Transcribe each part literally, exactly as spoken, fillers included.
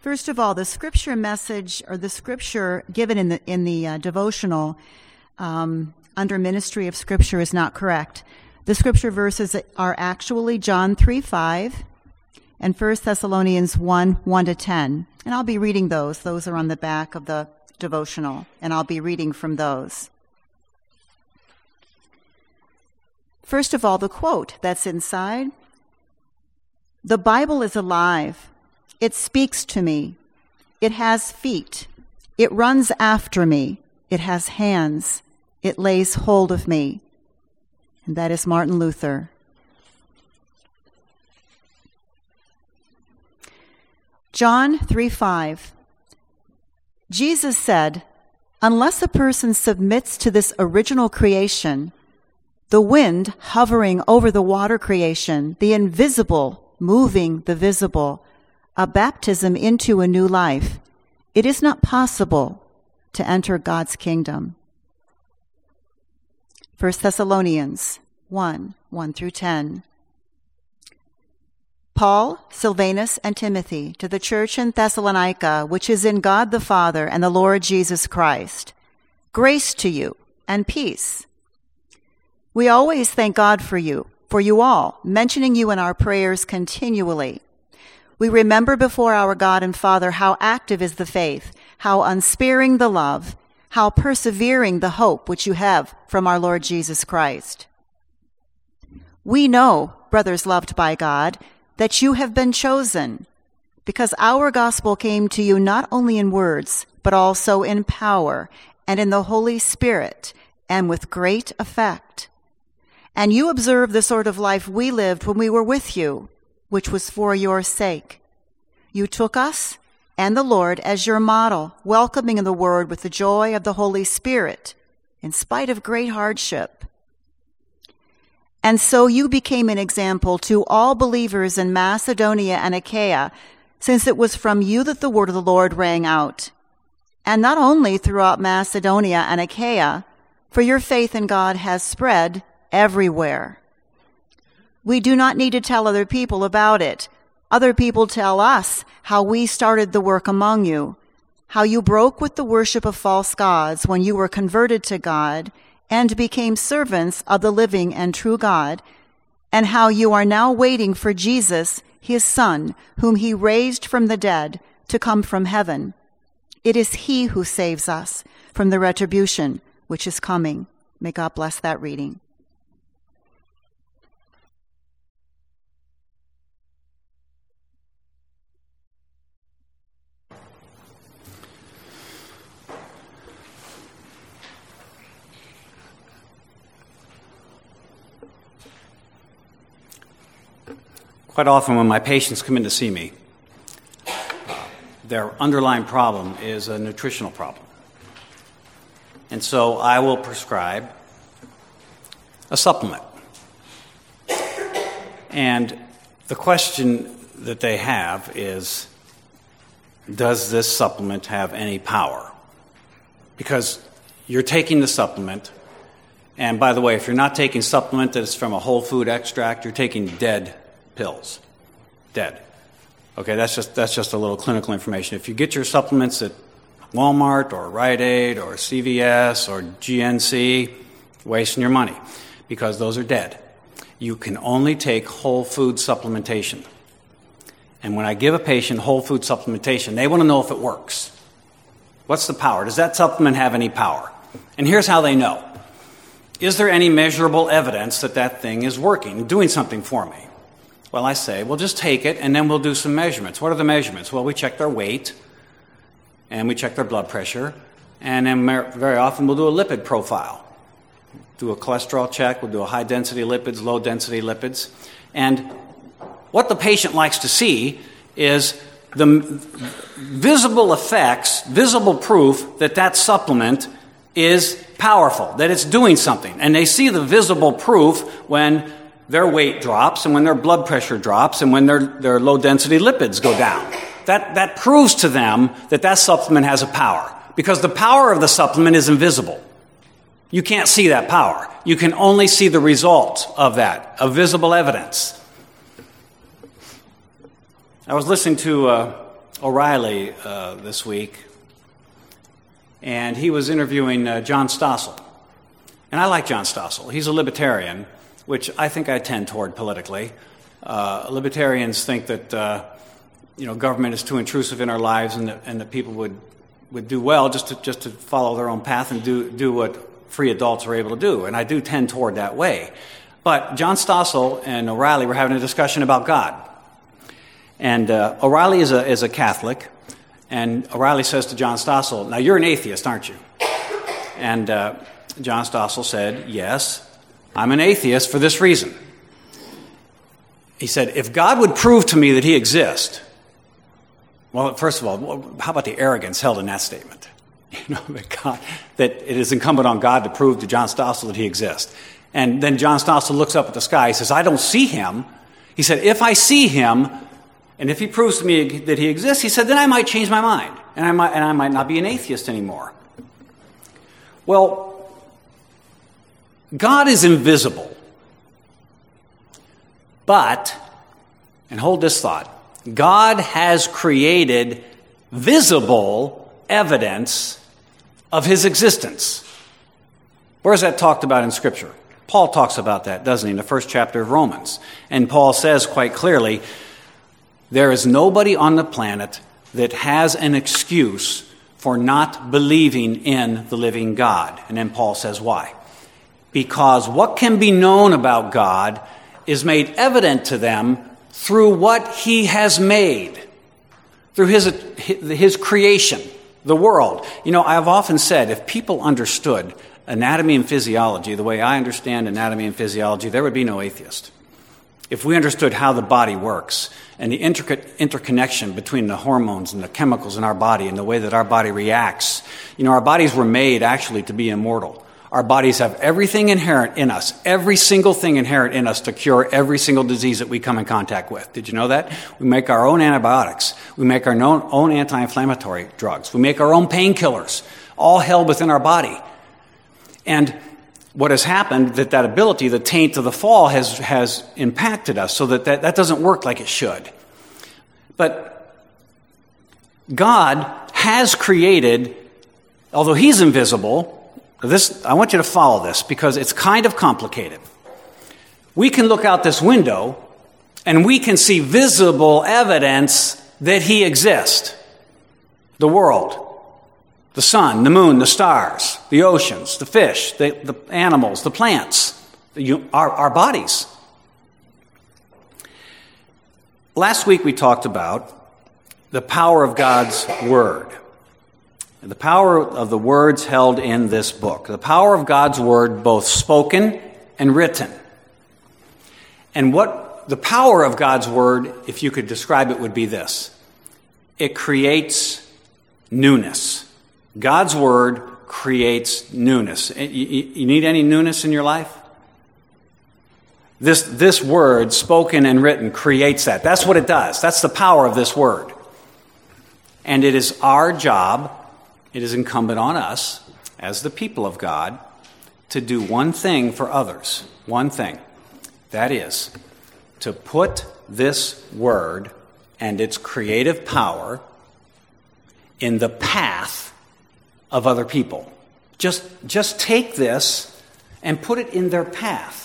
First of all, the scripture message, or the scripture given in the in the uh, devotional um, under Ministry of Scripture is not correct. The scripture verses are actually John three five and First Thessalonians one one to ten. And I'll be reading those. Those are on the back of the devotional, and I'll be reading from those. First of all, the quote that's inside. The Bible is alive. It speaks to me. It has feet. It runs after me. It has hands. It lays hold of me. And that is Martin Luther. John three five. Jesus said, unless a person submits to this original creation, the wind hovering over the water creation, the invisible moving the visible, a baptism into a new life, it is not possible to enter God's kingdom. First Thessalonians one, one through ten. Paul, Silvanus, and Timothy, to the church in Thessalonica, which is in God the Father and the Lord Jesus Christ, grace to you and peace. We always thank God for you, for you all, mentioning you in our prayers continually. We remember before our God and Father how active is the faith, how unsparing the love, how persevering the hope which you have from our Lord Jesus Christ. We know, brothers loved by God, that you have been chosen, because our gospel came to you not only in words, but also in power and in the Holy Spirit, and with great effect. And you observed the sort of life we lived when we were with you, which was for your sake. You took us and the Lord as your model, welcoming in the word with the joy of the Holy Spirit, in spite of great hardship. And so you became an example to all believers in Macedonia and Achaia, since it was from you that the word of the Lord rang out. And not only throughout Macedonia and Achaia, for your faith in God has spread everywhere. We do not need to tell other people about it. Other people tell us how we started the work among you, how you broke with the worship of false gods when you were converted to God and became servants of the living and true God, and how you are now waiting for Jesus, his Son, whom he raised from the dead, to come from heaven. It is he who saves us from the retribution which is coming. May God bless that reading. Quite often when my patients come in to see me, their underlying problem is a nutritional problem. And so I will prescribe a supplement. And the question that they have is, does this supplement have any power? Because you're taking the supplement, and by the way, if you're not taking supplement that is from a whole food extract, you're taking dead pills. Dead. Okay, that's just that's just a little clinical information. If you get your supplements at Walmart or Rite Aid or C V S or G N C, wasting your money because those are dead. You can only take whole food supplementation. And when I give a patient whole food supplementation, they want to know if it works. What's the power? Does that supplement have any power? And here's how they know. Is there any measurable evidence that that thing is working, doing something for me? Well, I say, well, just take it, and then we'll do some measurements. What are the measurements? Well, we check their weight, and we check their blood pressure, and then very often we'll do a lipid profile. Do a cholesterol check, we'll do a high-density lipids, low-density lipids. And what the patient likes to see is the visible effects, visible proof that that supplement is powerful, that it's doing something. And they see the visible proof when their weight drops and when their blood pressure drops and when their, their low-density lipids go down. That, that proves to them that that supplement has a power, because the power of the supplement is invisible. You can't see that power. You can only see the result of that, of visible evidence. I was listening to a, O'Reilly uh, this week, and he was interviewing uh, John Stossel. And I like John Stossel. He's a libertarian, which I think I tend toward politically. Uh, libertarians think that uh, you know government is too intrusive in our lives, and that, and that people would, would do well just to just to follow their own path and do do what free adults are able to do. And I do tend toward that way. But John Stossel and O'Reilly were having a discussion about God. And uh, O'Reilly is a is a Catholic, and O'Reilly says to John Stossel, "Now you're an atheist, aren't you?" And uh, John Stossel said, "Yes, I'm an atheist for this reason." He said, "If God would prove to me that he exists," well, first of all, how about the arrogance held in that statement? You know, that, God, that it is incumbent on God to prove to John Stossel that he exists. And then John Stossel looks up at the sky. He says, "I don't see him." He said, "If I see him, and if he proves to me that he exists," he said, "then I might change my mind, and I might, and I might not be an atheist anymore." Well, God is invisible. But, and hold this thought, God has created visible evidence of his existence. Where is that talked about in Scripture? Paul talks about that, doesn't he, in the first chapter of Romans. And Paul says quite clearly, there is nobody on the planet that has an excuse for not believing in the living God. And then Paul says why? Because what can be known about God is made evident to them through what he has made, through his, his creation, the world. You know, I've often said, if people understood anatomy and physiology the way I understand anatomy and physiology, there would be no atheist. If we understood how the body works and the intricate interconnection between the hormones and the chemicals in our body and the way that our body reacts, you know, our bodies were made actually to be immortal. Our bodies have everything inherent in us, every single thing inherent in us to cure every single disease that we come in contact with. Did you know that? We make our own antibiotics. We make our own, own anti-inflammatory drugs. We make our own painkillers, all held within our body. And what has happened, that that ability, the taint of the fall, has, has impacted us so that, that that doesn't work like it should. But God has created, although he's invisible, this, I want you to follow this because it's kind of complicated. We can look out this window and we can see visible evidence that he exists. The world. The sun, the moon, the stars, the oceans, the fish, the, the animals, the plants, the, our, our bodies. Last week we talked about the power of God's Word. The power of the words held in this book. The power of God's Word, both spoken and written. And what the power of God's Word, if you could describe it, would be this. It creates newness. God's Word creates newness. You, you need any newness in your life? This, this Word, spoken and written, creates that. That's what it does. That's the power of this Word. And it is our job, it is incumbent on us, as the people of God, to do one thing for others. One thing. That is, to put this Word and its creative power in the path of other people. Just, just take this and put it in their path.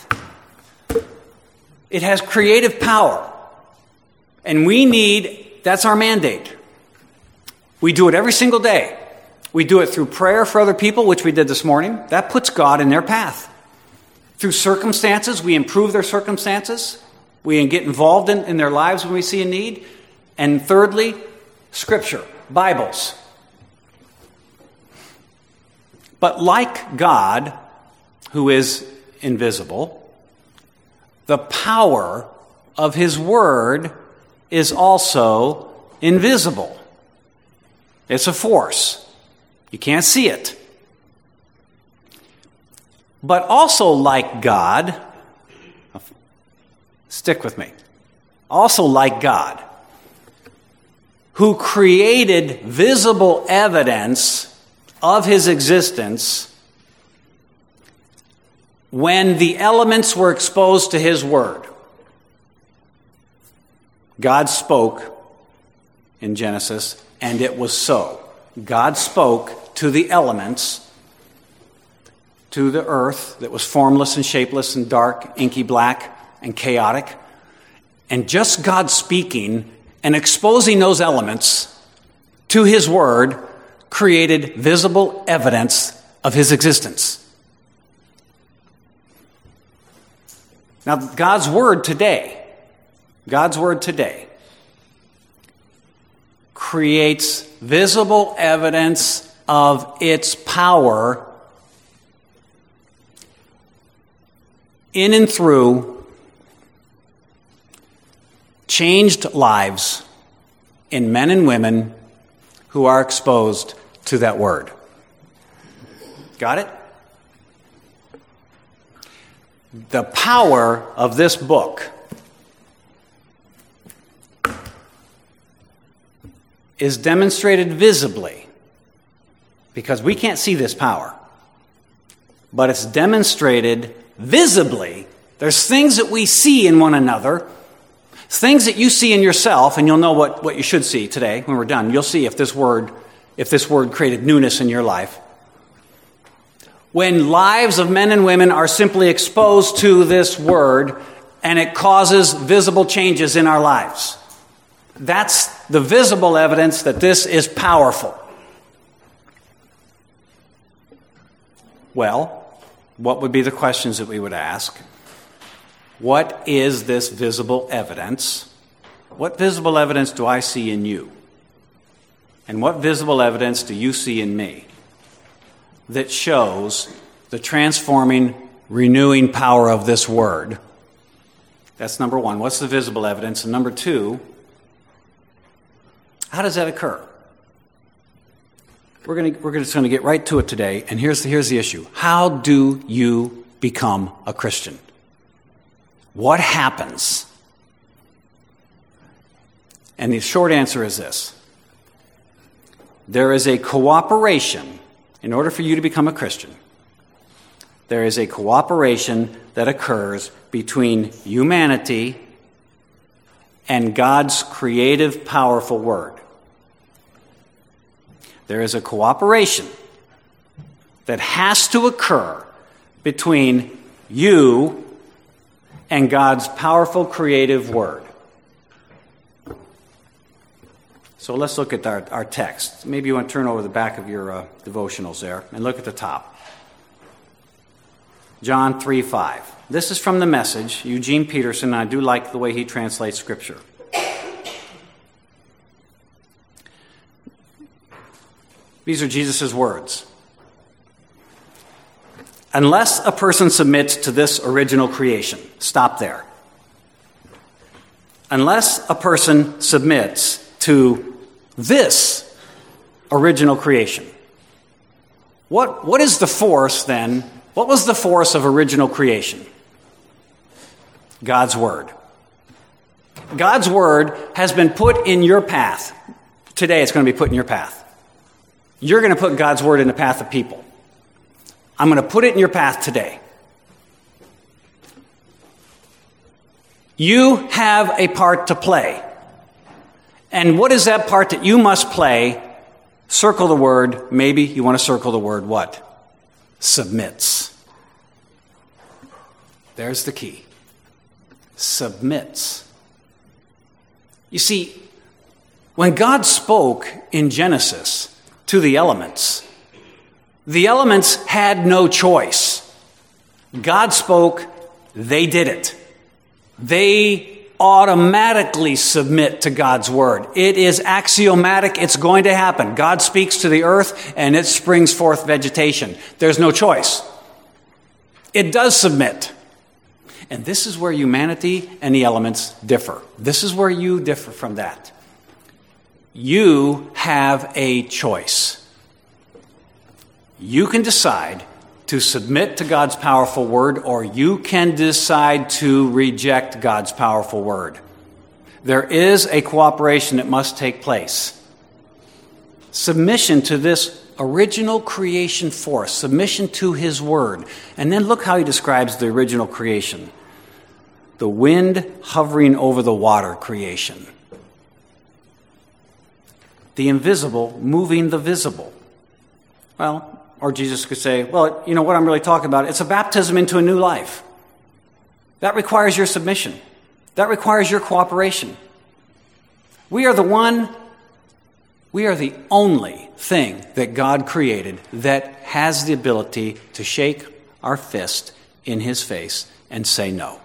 It has creative power. And we need, that's our mandate. We do it every single day. We do it through prayer for other people, which we did this morning. That puts God in their path. Through circumstances, we improve their circumstances. We get involved in, in their lives when we see a need. And thirdly, Scripture, Bibles. But like God, who is invisible, the power of his Word is also invisible. It's a force. You can't see it. But also like God, stick with me, also like God, who created visible evidence of his existence when the elements were exposed to his word. God spoke in Genesis, and it was so. God spoke to the elements, to the earth that was formless and shapeless and dark, inky black and chaotic. And just God speaking and exposing those elements to his word created visible evidence of his existence. Now, God's word today, God's word today creates visible evidence of its power in and through changed lives in men and women who are exposed to that word. Got it? The power of this book is demonstrated visibly, because we can't see this power, but it's demonstrated visibly. There's things that we see in one another, things that you see in yourself, and you'll know what, what you should see today when we're done. You'll see if this word, if this word created newness in your life. When lives of men and women are simply exposed to this word, and it causes visible changes in our lives. That's the visible evidence that this is powerful. Well, what would be the questions that we would ask? What is this visible evidence? What visible evidence do I see in you? And what visible evidence do you see in me that shows the transforming, renewing power of this word? That's number one. What's the visible evidence? And number two, how does that occur? We're going to, we're just going to get right to it today, and here's the, here's the issue. How do you become a Christian? What happens? And the short answer is this. There is a cooperation. In order for you to become a Christian, there is a cooperation that occurs between humanity and God's creative, powerful word. There is a cooperation that has to occur between you and God's powerful, creative word. So let's look at our, our text. Maybe you want to turn over the back of your uh, devotionals there and look at the top. John three five. This is from the Message. Eugene Peterson, and I do like the way he translates Scripture. These are Jesus' words. Unless a person submits to this original creation, stop there. Unless a person submits to this original creation. What, what is the force then? What was the force of original creation? God's Word. God's Word has been put in your path. Today it's going to be put in your path. You're going to put God's Word in the path of people. I'm going to put it in your path today. You have a part to play. And what is that part that you must play? Circle the word, maybe you want to circle the word what? Submits. There's the key. Submits. You see, when God spoke in Genesis to the elements, the elements had no choice. God spoke, they did it. They automatically submit to God's word. It is axiomatic. It's going to happen. God speaks to the earth and it springs forth vegetation. There's no choice. It does submit. And this is where humanity and the elements differ. This is where you differ from that. You have a choice. You can decide to submit to God's powerful word, or you can decide to reject God's powerful word. There is a cooperation that must take place. Submission to this original creation force, submission to his word. And then look how he describes the original creation. The wind hovering over the water creation. the invisible moving the visible. Well, or Jesus could say, well, you know what I'm really talking about? It's a baptism into a new life. That requires your submission. That requires your cooperation. We are the one, we are the only thing that God created that has the ability to shake our fist in his face and say no.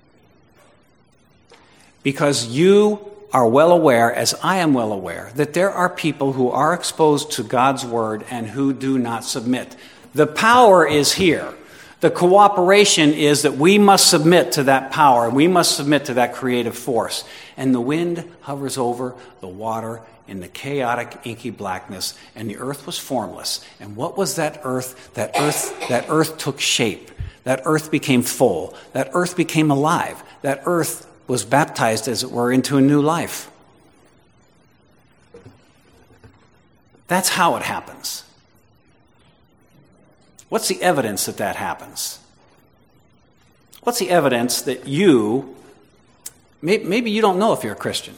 Because you are well aware, as I am well aware, that there are people who are exposed to God's word and who do not submit. The power is here. The cooperation is that we must submit to that power. We must submit to that creative force. And the wind hovers over the water in the chaotic, inky blackness, and the earth was formless. And what was that earth? That earth, that earth took shape. That earth became full. That earth became alive. That earth was baptized, as it were, into a new life. That's how it happens. What's the evidence that that happens? What's the evidence that you, maybe you don't know if you're a Christian.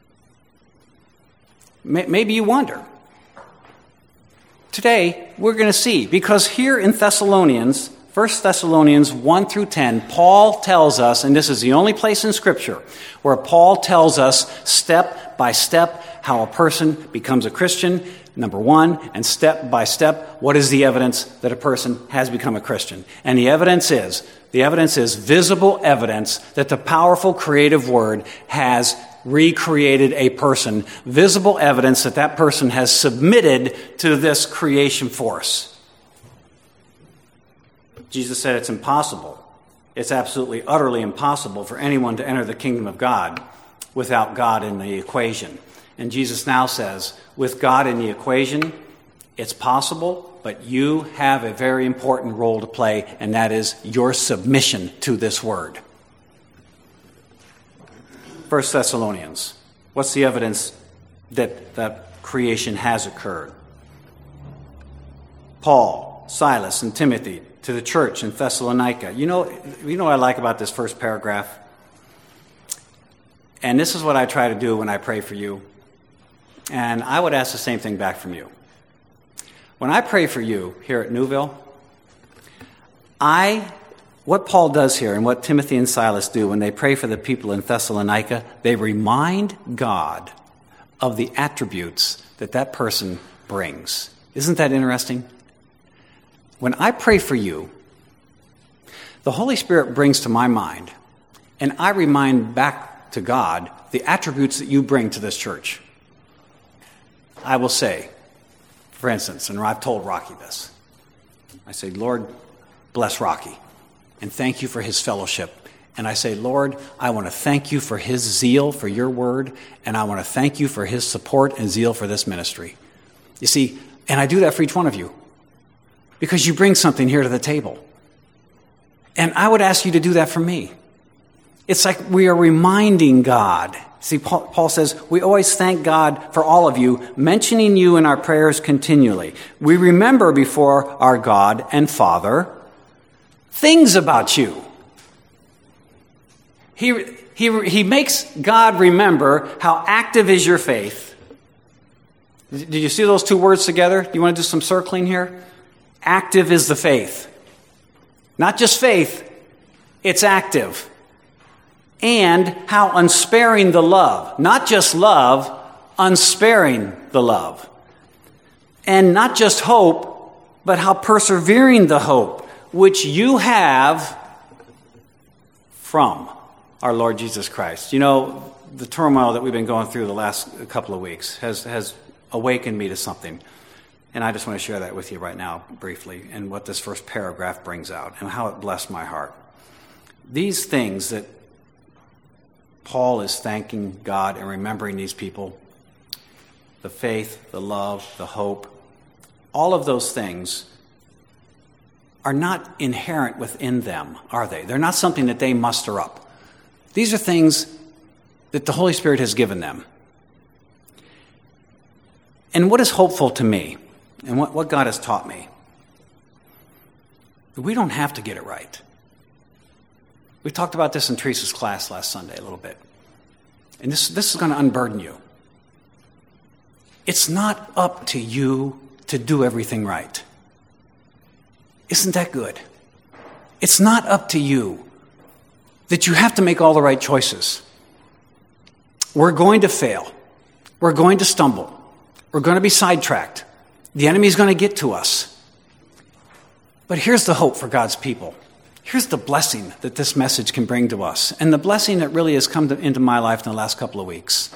Maybe you wonder. Today, we're going to see, because here in Thessalonians, First Thessalonians one through ten, Paul tells us, and this is the only place in Scripture where Paul tells us step by step how a person becomes a Christian, number one, and step by step, what is the evidence that a person has become a Christian? And the evidence is, the evidence is visible evidence that the powerful creative word has recreated a person, visible evidence that that person has submitted to this creation force. Jesus said it's impossible. It's absolutely, utterly impossible for anyone to enter the kingdom of God without God in the equation. And Jesus now says, with God in the equation, it's possible, but you have a very important role to play, and that is your submission to this word. First Thessalonians, what's the evidence that that creation has occurred? Paul, Silas, and Timothy to the church in Thessalonica. You know, you know what I like about this first paragraph? And this is what I try to do when I pray for you. And I would ask the same thing back from you. When I pray for you here at Newville, I, what Paul does here and what Timothy and Silas do when they pray for the people in Thessalonica, they remind God of the attributes that that person brings. Isn't that interesting? When I pray for you, the Holy Spirit brings to my mind, and I remind back to God the attributes that you bring to this church. I will say, for instance, and I've told Rocky this, I say, Lord, bless Rocky, and thank you for his fellowship. And I say, Lord, I want to thank you for his zeal for your word, and I want to thank you for his support and zeal for this ministry. You see, and I do that for each one of you, because you bring something here to the table. And I would ask you to do that for me. It's like we are reminding God. See, Paul, Paul says, we always thank God for all of you, mentioning you in our prayers continually. We remember before our God and Father things about you. He, he, he makes God remember how active is your faith. Did you see those two words together? You want to do some circling here? Active is the faith. Not just faith, it's active. And how unsparing the love. Not just love, unsparing the love. And not just hope, but how persevering the hope, which you have from our Lord Jesus Christ. You know, the turmoil that we've been going through the last couple of weeks has, has awakened me to something. And I just want to share that with you right now, briefly, and what this first paragraph brings out, and how it blessed my heart. These things that Paul is thanking God and remembering these people, the faith, the love, the hope, all of those things are not inherent within them, are they? They're not something that they muster up. These are things that the Holy Spirit has given them. And what is hopeful to me, and what, what God has taught me, we don't have to get it right. We talked about this in Teresa's class last Sunday a little bit. And this, this is going to unburden you. it's not up to you to do everything right. Isn't that good? It's not up to you that you have to make all the right choices. We're going to fail. We're going to stumble. We're going to be sidetracked. The enemy's going to get to us. But here's the hope for God's people. Here's the blessing that this message can bring to us, and the blessing that really has come to, into my life in the last couple of weeks.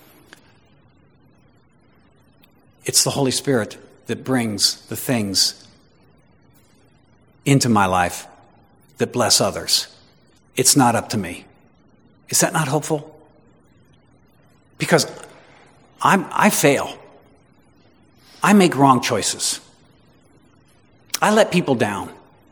It's the Holy Spirit that brings the things into my life that bless others. It's not up to me. Is that not hopeful? Because I'm, I fail. I make wrong choices. I let people down.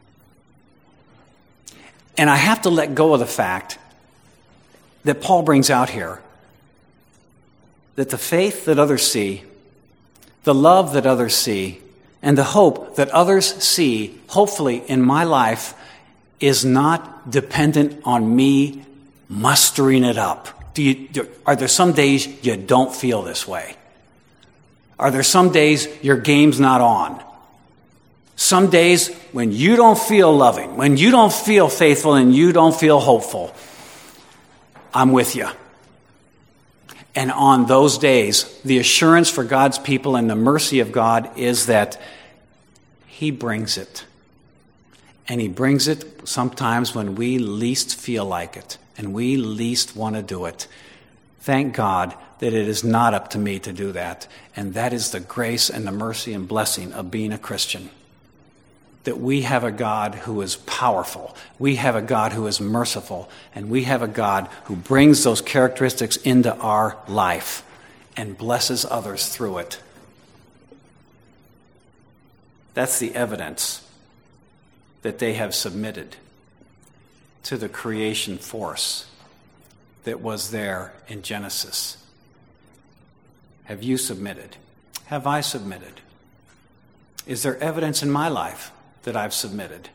And I have to let go of the fact that Paul brings out here, that the faith that others see, the love that others see, and the hope that others see, hopefully in my life, is not dependent on me mustering it up. Do you, do, are there some days you don't feel this way? Are there some days your game's not on? Some days when you don't feel loving, when you don't feel faithful, and you don't feel hopeful, I'm with you. And on those days, the assurance for God's people and the mercy of God is that He brings it. And He brings it sometimes when we least feel like it and we least want to do it. Thank God that it is not up to me to do that. And that is the grace and the mercy and blessing of being a Christian. That we have a God who is powerful, we have a God who is merciful, and we have a God who brings those characteristics into our life and blesses others through it. That's the evidence that they have submitted to the creation force that was there in Genesis. Have you submitted? Have I submitted? Is there evidence in my life that I've submitted?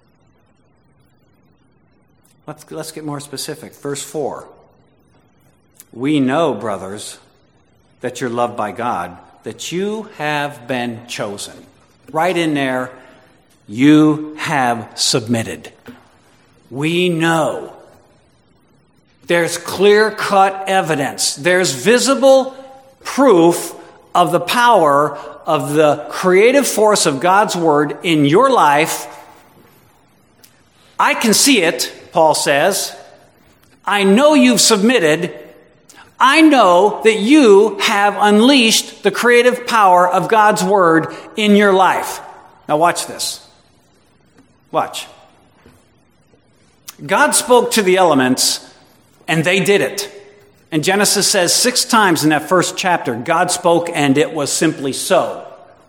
Let's, let's get more specific. Verse four. We know, brothers, that you're loved by God, that you have been chosen. Right in there, you have submitted. We know. There's clear-cut evidence. There's visible proof of the power of the creative force of God's Word in your life. I can see it, Paul says. I know you've submitted. I know that you have unleashed the creative power of God's Word in your life. Now watch this. Watch. God spoke to the elements, and they did it. And Genesis says six times in that first chapter, God spoke and it was simply so.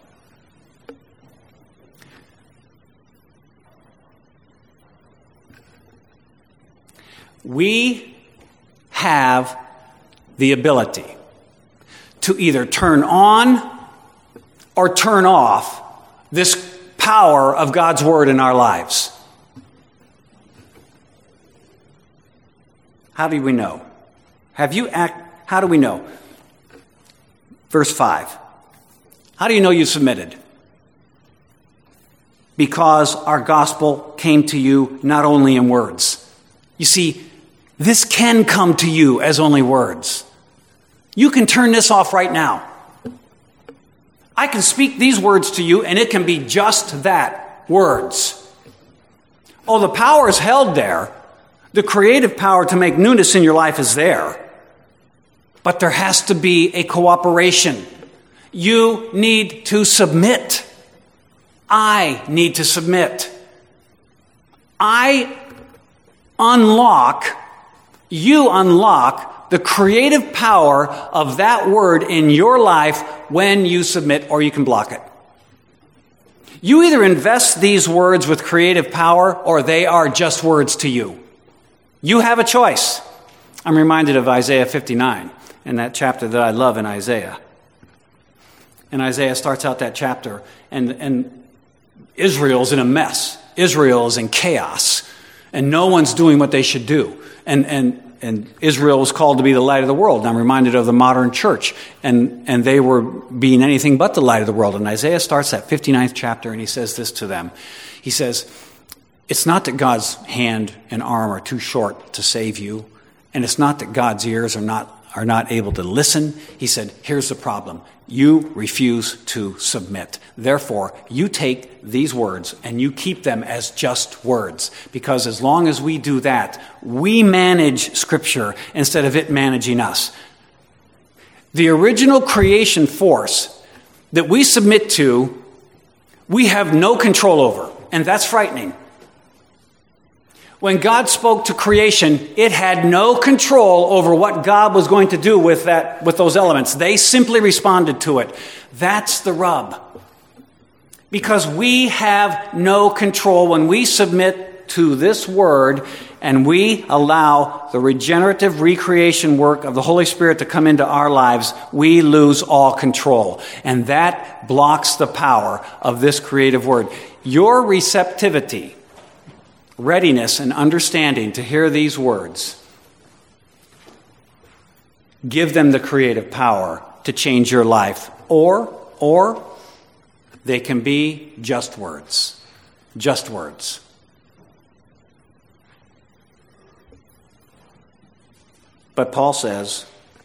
We have the ability to either turn on or turn off this power of God's Word in our lives. How do we know? Have you act? How do we know? Verse five. How do you know you submitted? Because our gospel came to you not only in words. You see, this can come to you as only words. You can turn this off right now. I can speak these words to you, and it can be just that, words. Oh, the power is held there. The creative power to make newness in your life is there. But there has to be a cooperation. You need to submit. I need to submit. I unlock, you unlock the creative power of that word in your life when you submit, or you can block it. You either invest these words with creative power, or they are just words to you. You have a choice. I'm reminded of Isaiah fifty-nine, and that chapter that I love in Isaiah. And Isaiah starts out that chapter, and, and Israel's in a mess. Israel is in chaos, and no one's doing what they should do. And, and and Israel was called to be the light of the world. And I'm reminded of the modern church, and, and they were being anything but the light of the world. And Isaiah starts that fifty-ninth chapter, and he says this to them. He says, it's not that God's hand and arm are too short to save you, and it's not that God's ears are not are not able to listen. He said, here's the problem. You refuse to submit. Therefore, you take these words and you keep them as just words. Because as long as we do that, we manage Scripture instead of it managing us. The original creation force that we submit to, we have no control over. And that's frightening. When God spoke to creation, it had no control over what God was going to do with that, with those elements. They simply responded to it. That's the rub. Because we have no control when we submit to this word and we allow the regenerative recreation work of the Holy Spirit to come into our lives, we lose all control. And that blocks the power of this creative word. Your receptivity, readiness and understanding to hear these words, give them the creative power to change your life. Or, or they can be just words. Just words. But Paul says,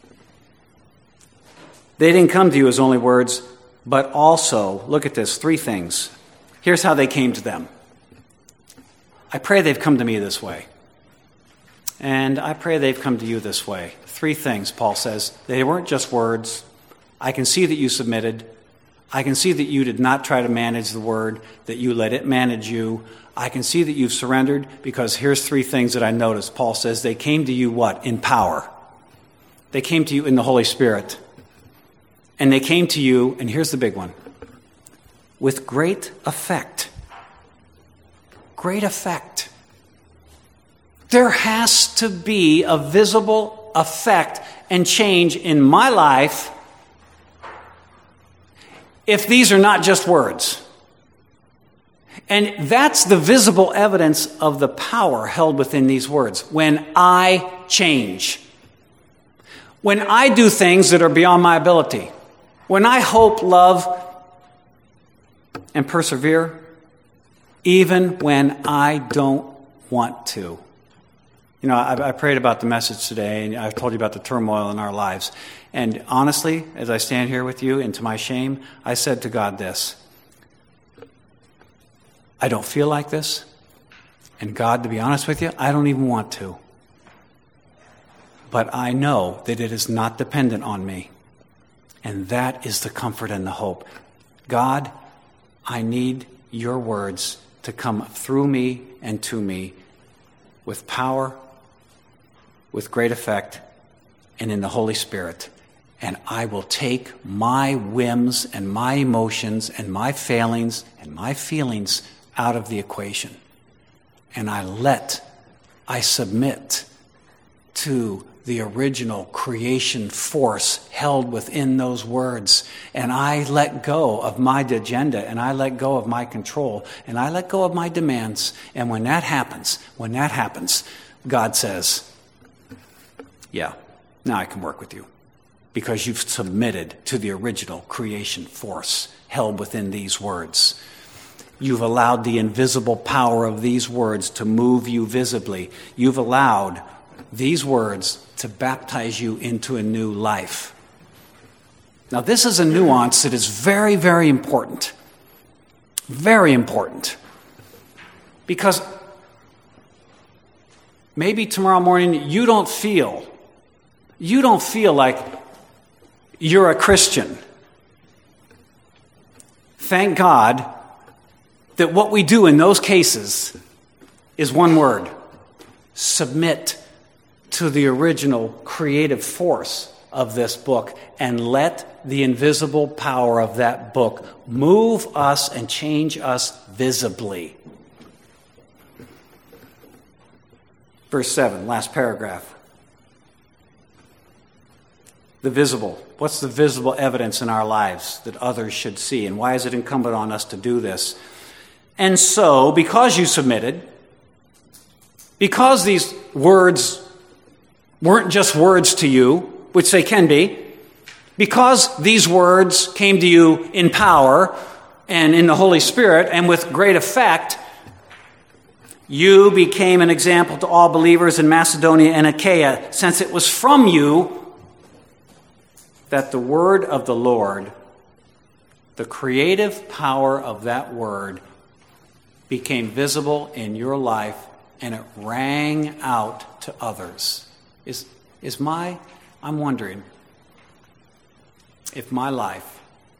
they didn't come to you as only words, but also, look at this, three things. Here's how they came to them. I pray they've come to me this way. And I pray they've come to you this way. Three things, Paul says. They weren't just words. I can see that you submitted. I can see that you did not try to manage the word, that you let it manage you. I can see that you've surrendered, because here's three things that I noticed. Paul says they came to you what? In power. They came to you in the Holy Spirit. And they came to you, and here's the big one, with great effect. Great effect. There has to be a visible effect and change in my life if these are not just words. And that's the visible evidence of the power held within these words. When I change. When I do things that are beyond my ability. When I hope, love, and persevere, even when I don't want to. You know, I, I prayed about the message today, and I've told you about the turmoil in our lives. And honestly, as I stand here with you, and to my shame, I said to God this: I don't feel like this. And God, to be honest with you, I don't even want to. But I know that it is not dependent on me. And that is the comfort and the hope. God, I need your words to come through me and to me with power, with great effect, and in the Holy Spirit. And I will take my whims and my emotions and my failings and my feelings out of the equation. And I let, I submit to the original creation force held within those words. And I let go of my agenda, and I let go of my control, and I let go of my demands. And when that happens, when that happens, God says, yeah, now I can work with you. Because you've submitted to the original creation force held within these words. You've allowed the invisible power of these words to move you visibly. You've allowed these words to baptize you into a new life. Now, this is a nuance that is very, very important. Very important. Because maybe tomorrow morning you don't feel, you don't feel like you're a Christian. Thank God that what we do in those cases is one word: submit to the original creative force of this book and let the invisible power of that book move us and change us visibly. Verse seven, last paragraph. The visible. What's the visible evidence in our lives that others should see? And why is it incumbent on us to do this? And so, because you submitted, because these words weren't just words to you, which they can be. Because these words came to you in power and in the Holy Spirit and with great effect, you became an example to all believers in Macedonia and Achaia, since it was from you that the word of the Lord, the creative power of that word, became visible in your life and it rang out to others. Is, is my, I'm wondering if my life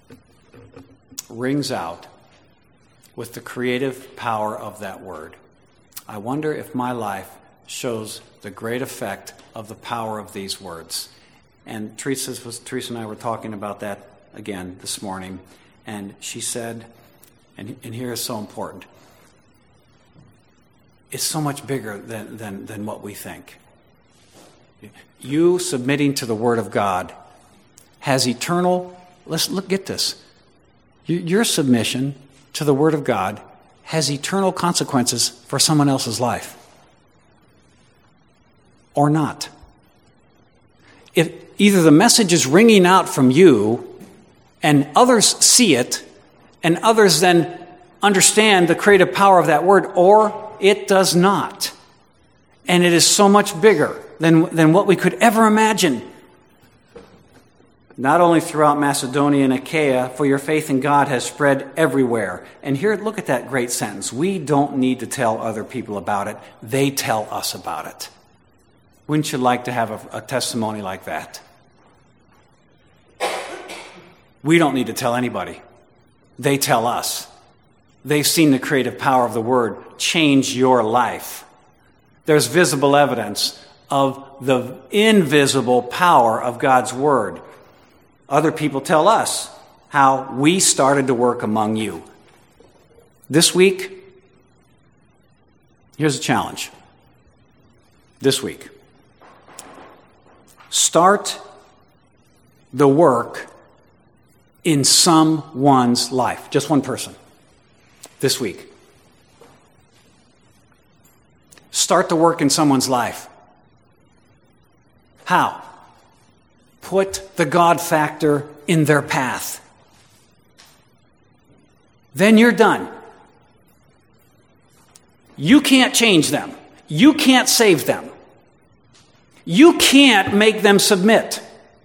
rings out with the creative power of that word. I wonder if my life shows the great effect of the power of these words. And Teresa, was, Teresa and I were talking about that again this morning, and she said, and, and here is so important, it's so much bigger than, than, than what we think. You submitting to the Word of God has eternal, let's look, get this, your submission to the Word of God has eternal consequences for someone else's life. Or not. If either the message is ringing out from you and others see it and others then understand the creative power of that word, or it does not. And it is so much bigger than, than what we could ever imagine. Not only throughout Macedonia and Achaia, for your faith in God has spread everywhere. And here, look at that great sentence. We don't need to tell other people about it. They tell us about it. Wouldn't you like to have a, a testimony like that? We don't need to tell anybody. They tell us. They've seen the creative power of the word change your life. There's visible evidence of the invisible power of God's word. Other people tell us how we started to work among you. This week, here's a challenge. This week, start the work in someone's life. Just one person. This week. Start the work in someone's life. How? Put the God factor in their path. Then you're done. You can't change them. You can't save them. You can't make them submit.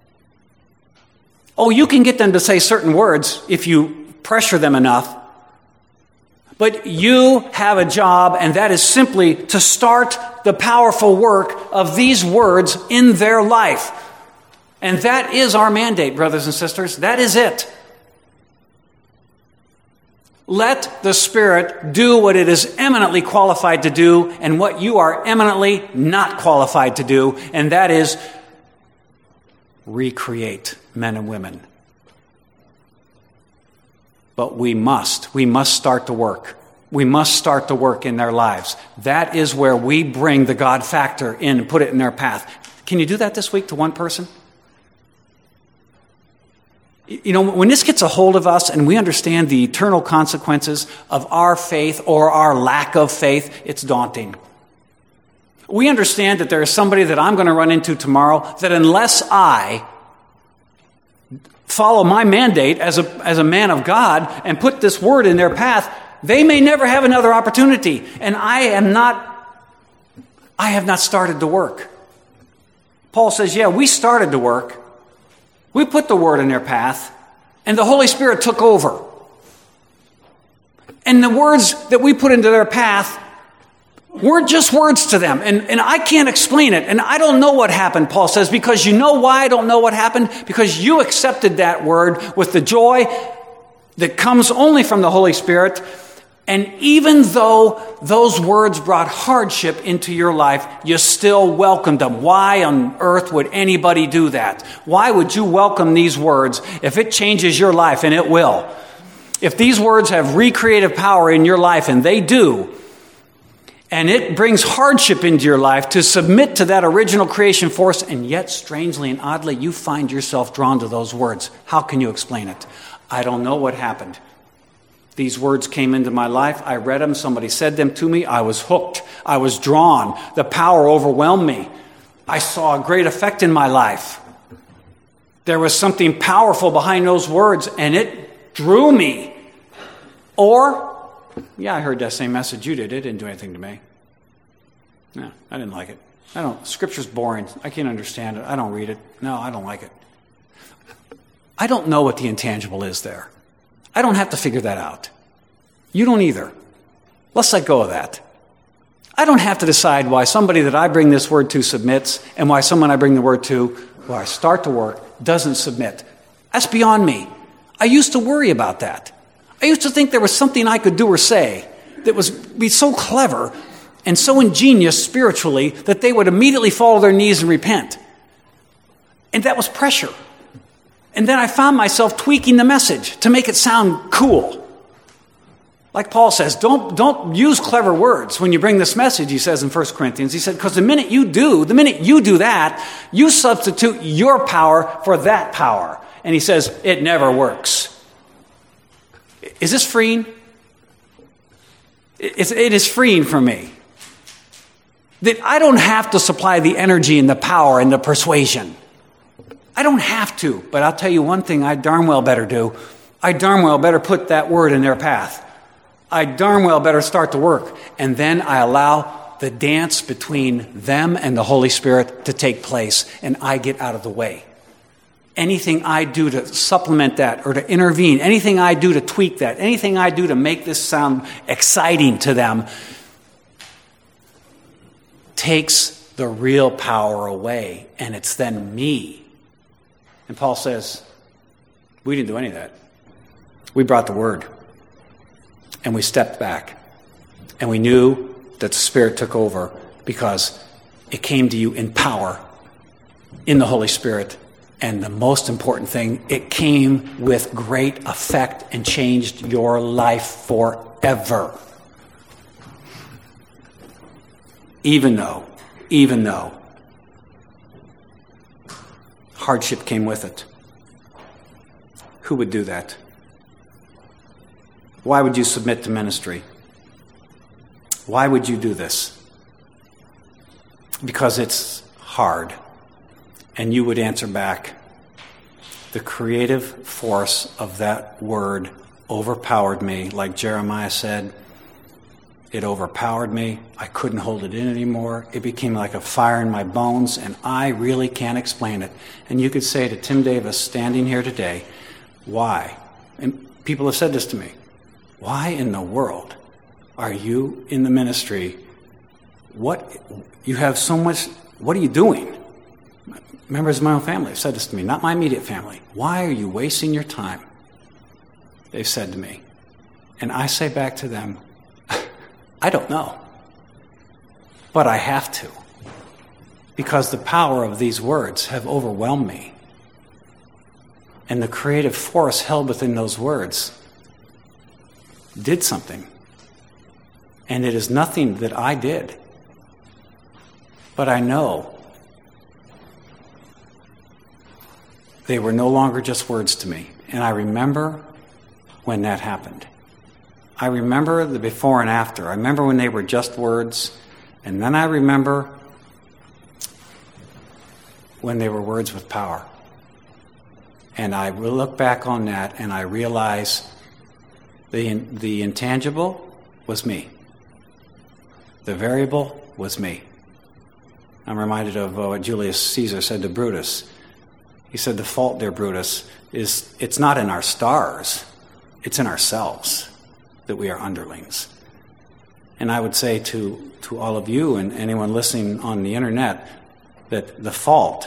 Oh, you can get them to say certain words if you pressure them enough. But you have a job, and that is simply to start the powerful work of these words in their life. And that is our mandate, brothers and sisters. That is it. Let the Spirit do what it is eminently qualified to do and what you are eminently not qualified to do, and that is recreate men and women. But we must, we must start the work. We must start the work in their lives. That is where we bring the God factor in and put it in their path. Can you do that this week to one person? You know, when this gets a hold of us and we understand the eternal consequences of our faith or our lack of faith, it's daunting. We understand that there is somebody that I'm going to run into tomorrow that unless I follow my mandate as a, as a man of God and put this word in their path, they may never have another opportunity. And I am not, I have not started the work. Paul says, yeah, we started the work. We put the word in their path, and the Holy Spirit took over. And the words that we put into their path weren't just words to them. And, and I can't explain it. And I don't know what happened, Paul says, because you know why I don't know what happened? Because you accepted that word with the joy that comes only from the Holy Spirit. And even though those words brought hardship into your life, you still welcomed them. Why on earth would anybody do that? Why would you welcome these words if it changes your life? And it will. If these words have recreative power in your life, and they do, and it brings hardship into your life to submit to that original creation force, and yet, strangely and oddly, you find yourself drawn to those words. How can you explain it? I don't know what happened. These words came into my life. I read them. Somebody said them to me. I was hooked. I was drawn. The power overwhelmed me. I saw a great effect in my life. There was something powerful behind those words, and it drew me. Or, yeah, I heard that same message you did. It didn't do anything to me. No, I didn't like it. I don't. Scripture's boring. I can't understand it. I don't read it. No, I don't like it. I don't know what the intangible is there. I don't have to figure that out. You don't either. Let's let go of that. I don't have to decide why somebody that I bring this word to submits and why someone I bring the word to, where I start to work, doesn't submit. That's beyond me. I used to worry about that. I used to think there was something I could do or say that was be so clever and so ingenious spiritually that they would immediately fall to their knees and repent. And that was pressure. And then I found myself tweaking the message to make it sound cool. Like Paul says, don't, don't use clever words when you bring this message, he says in First Corinthians. He said, because the minute you do, the minute you do that, you substitute your power for that power. And he says, it never works. Is this freeing? It is freeing for me. That I don't have to supply the energy and the power and the persuasion. I don't have to, but I'll tell you one thing I darn well better do. I darn well better put that word in their path. I darn well better start to work. And then I allow the dance between them and the Holy Spirit to take place, and I get out of the way. Anything I do to supplement that or to intervene, anything I do to tweak that, anything I do to make this sound exciting to them takes the real power away, and it's then me. And Paul says, we didn't do any of that. We brought the word. And we stepped back. And we knew that the Spirit took over because it came to you in power, in the Holy Spirit. And the most important thing, it came with great effect and changed your life forever. Even though, even though hardship came with it. Who would do that? Why would you submit to ministry? Why would you do this? Because it's hard. And you would answer back, the creative force of that word overpowered me. Like Jeremiah said, it overpowered me. I couldn't hold it in anymore. It became like a fire in my bones, and I really can't explain it. And you could say to Tim Davis standing here today, why? And people have said this to me. Why in the world are you in the ministry? What, you have so much, what are you doing? Members of my own family have said this to me, not my immediate family. Why are you wasting your time? They've said to me. And I say back to them, I don't know. But I have to. Because the power of these words have overwhelmed me. And the creative force held within those words did something. And it is nothing that I did. But I know they were no longer just words to me. And I remember when that happened. I remember the before and after. I remember when they were just words. And then I remember when they were words with power. And I will look back on that and I realize the, the intangible was me. The variable was me. I'm reminded of uh, what Julius Caesar said to Brutus. He said, the fault, dear Brutus, is it's not in our stars. It's in ourselves that we are underlings. And I would say to, to all of you and anyone listening on the internet that the fault,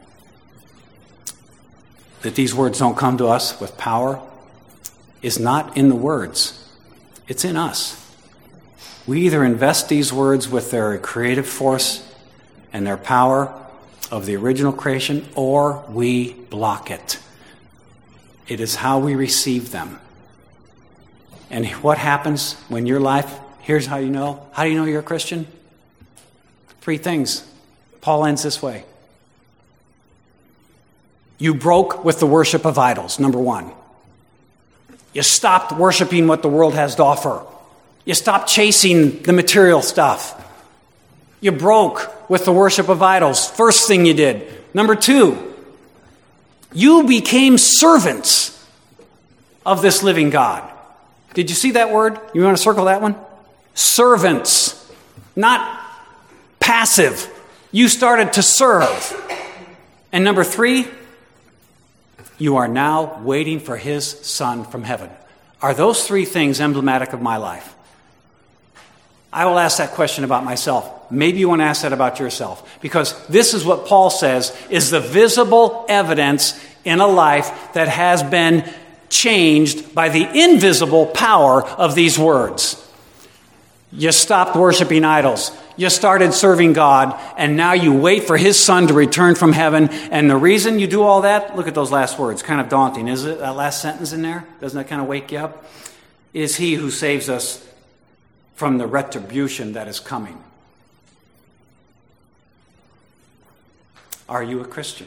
that these words don't come to us with power, is not in the words. It's in us. We either invest these words with their creative force and their power of the original creation, or we block it. It is how we receive them. And what happens when your life, here's how you know. How do you know you're a Christian? Three things. Paul ends this way. You broke with the worship of idols, number one. You stopped worshiping what the world has to offer. You stopped chasing the material stuff. You broke with the worship of idols. First thing you did. Number two, you became servants of this living God. Did you see that word? You want to circle that one? Servants, not passive. You started to serve. And number three, you are now waiting for his Son from heaven. Are those three things emblematic of my life? I will ask that question about myself. Maybe you want to ask that about yourself. Because this is what Paul says is the visible evidence in a life that has been changed by the invisible power of these words. You stopped worshiping idols. You started serving God, and now you wait for his Son to return from heaven. And the reason you do all that, look at those last words. Kind of daunting, is it? That last sentence in there? Doesn't that kind of wake you up? Is he who saves us from the retribution that is coming. Are you a Christian?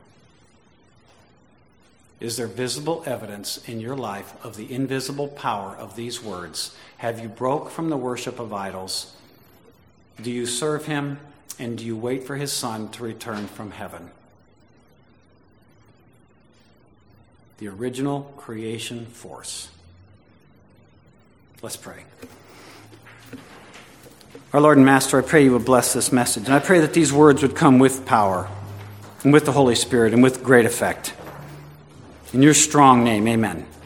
Is there visible evidence in your life of the invisible power of these words? Have you broke from the worship of idols? Do you serve him? And do you wait for his Son to return from heaven? The original creation force. Let's pray. Our Lord and Master, I pray you would bless this message. And I pray that these words would come with power and with the Holy Spirit and with great effect. In your strong name, amen.